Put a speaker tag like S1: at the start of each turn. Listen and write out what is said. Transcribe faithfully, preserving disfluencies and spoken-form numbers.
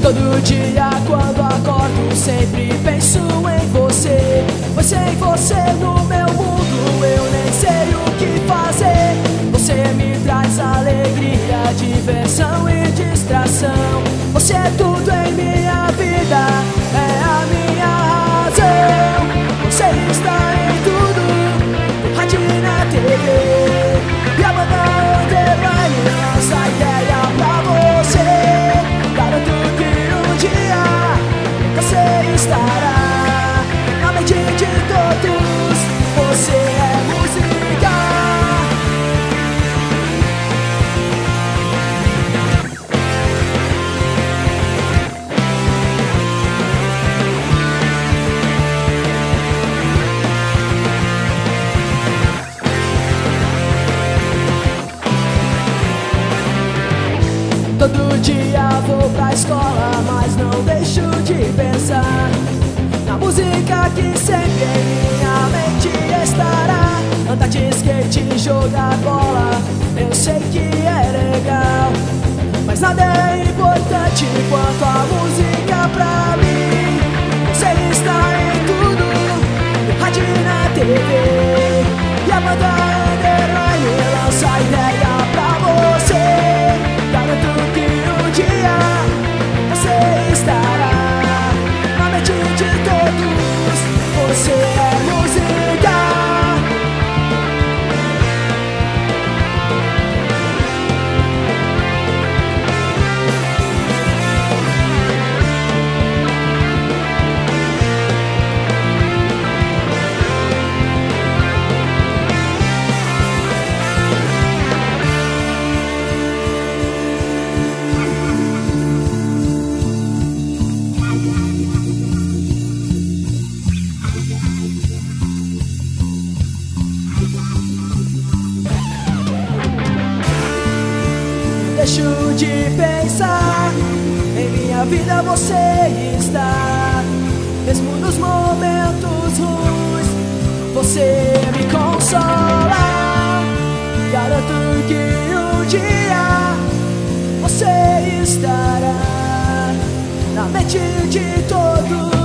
S1: Todo dia quando acordo sempre penso em você, pois sem você no meu mundo eu nem sei o que fazer. Você me traz alegria, diversão e distração. Você é tudo em minha vida, é a minha razão. Você está em tudo, rádio e na T V, e a banda Underline lança a ideia pra você. Garanto que um dia você estará na mente de todos. Você é música. Todo dia vou pra escola, mas não deixo de pensar na música que sempre em minha mente estará. Andar de skate, jogar bola, eu sei que é legal, mas nada é importante quanto a música pra mim. Você está em tudo, no rádio e na T V, e a banda Underline lança a ideia pra você. Garanto que um dia você estará na mente de todos. Você é música. Deixo de pensar, em minha vida você está. Mesmo nos momentos ruins, você me consola. Garanto que um dia você estará na mente de todos.